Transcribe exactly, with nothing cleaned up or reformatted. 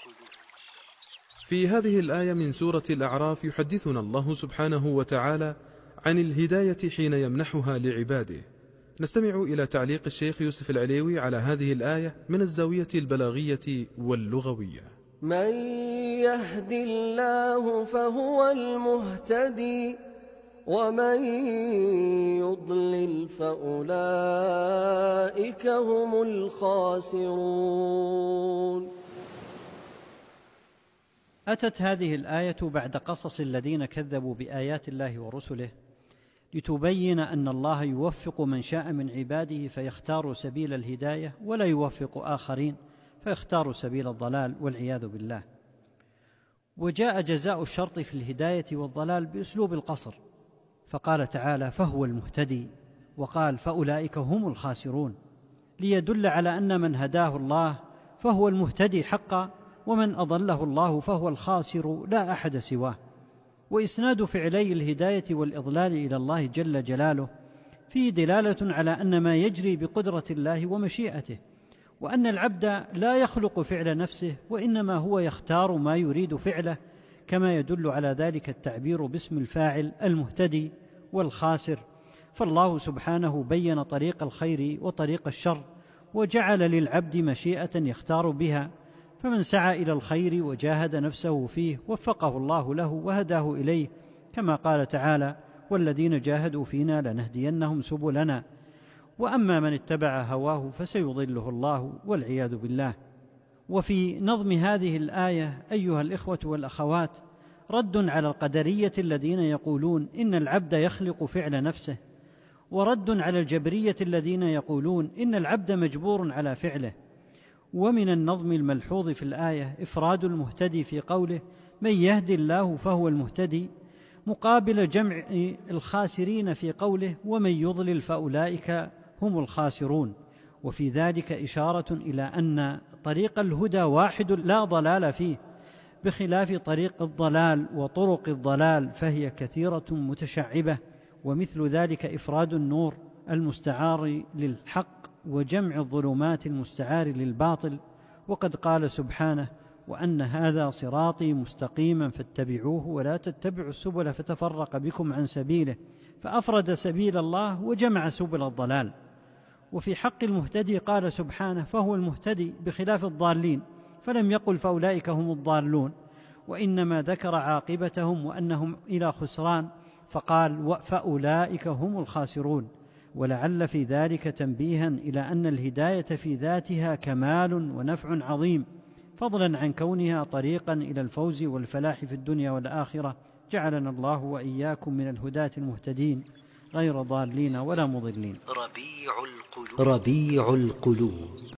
في هذه الآية من سورة الأعراف يحدثنا الله سبحانه وتعالى عن الهداية حين يمنحها لعباده. نستمع إلى تعليق الشيخ يوسف العليوي على هذه الآية من الزاوية البلاغية واللغوية. من يهد الله فهو المهتدي ومن يضلل فأولئك هم الخاسرون. أتت هذه الآية بعد قصص الذين كذبوا بآيات الله ورسله لتبين أن الله يوفق من شاء من عباده فيختار سبيل الهداية، ولا يوفق آخرين فيختار سبيل الضلال والعياذ بالله. وجاء جزاء الشرط في الهداية والضلال بأسلوب القصر، فقال تعالى فهو المهتدي، وقال فأولئك هم الخاسرون، ليدل على أن من هداه الله فهو المهتدي حقا، ومن أضله الله فهو الخاسر لا أحد سواه. وإسناد فعلي الهداية والإضلال إلى الله جل جلاله فيه دلالة على أن ما يجري بقدرة الله ومشيئته، وأن العبد لا يخلق فعل نفسه، وإنما هو يختار ما يريد فعله، كما يدل على ذلك التعبير باسم الفاعل المهتدي والخاسر. فالله سبحانه بين طريق الخير وطريق الشر، وجعل للعبد مشيئة يختار بها، فمن سعى إلى الخير وجاهد نفسه فيه وفقه الله له وهداه إليه، كما قال تعالى والذين جاهدوا فينا لنهدينهم سبلنا. وأما من اتبع هواه فسيضله الله والعياذ بالله. وفي نظم هذه الآية أيها الإخوة والأخوات رد على القدرية الذين يقولون إن العبد يخلق فعل نفسه، ورد على الجبرية الذين يقولون إن العبد مجبور على فعله. ومن النظم الملحوظ في الآية إفراد المهتدي في قوله من يهدي الله فهو المهتدي، مقابل جمع الخاسرين في قوله ومن يضلل فأولئك هم الخاسرون. وفي ذلك إشارة إلى أن طريق الهدى واحد لا ضلال فيه، بخلاف طريق الضلال وطرق الضلال فهي كثيرة متشعبة. ومثل ذلك إفراد النور المستعار للحق وجمع الظلمات المستعار للباطل. وقد قال سبحانه وأن هذا صراطي مستقيما فاتبعوه ولا تتبعوا السبل فتفرق بكم عن سبيله، فأفرد سبيل الله وجمع سبل الضلال. وفي حق المهتدي قال سبحانه فهو المهتدي بخلاف الضالين، فلم يقل فأولئك هم الضالون، وإنما ذكر عاقبتهم وأنهم إلى خسران، فقال فأولئك هم الخاسرون. ولعل في ذلك تنبيها إلى أن الهداية في ذاتها كمال ونفع عظيم، فضلا عن كونها طريقا إلى الفوز والفلاح في الدنيا والآخرة. جعلنا الله وإياكم من الهداة المهتدين غير ضالين ولا مضلين. ربيع القلوب, ربيع القلوب